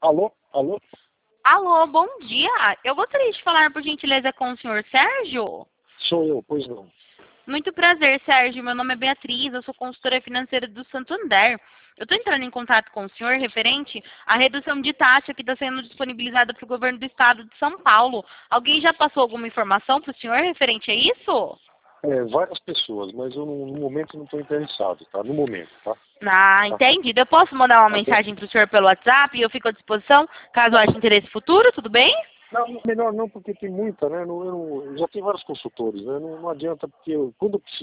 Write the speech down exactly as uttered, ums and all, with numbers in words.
Alô? Alô? Alô, bom dia. Eu gostaria de falar, por gentileza, com o senhor Sérgio. Sou eu, pois não. Muito prazer, Sérgio. Meu nome é Beatriz, eu sou consultora financeira do Santander. Eu estou entrando em contato com o senhor referente à redução de taxa que está sendo disponibilizada para o governo do estado de São Paulo. Alguém já passou alguma informação para o senhor referente a isso? É, várias pessoas, mas eu no, no momento não estou interessado, tá? No momento, tá? Ah, entendido. Eu posso mandar uma Tá bom? mensagem para o senhor pelo WhatsApp e eu fico à disposição, caso haja interesse futuro, tudo bem? Não, melhor não, porque tem muita, né? Não, eu, não- já tem vários consultores, né? Não, não adianta, porque eu, quando eu preciso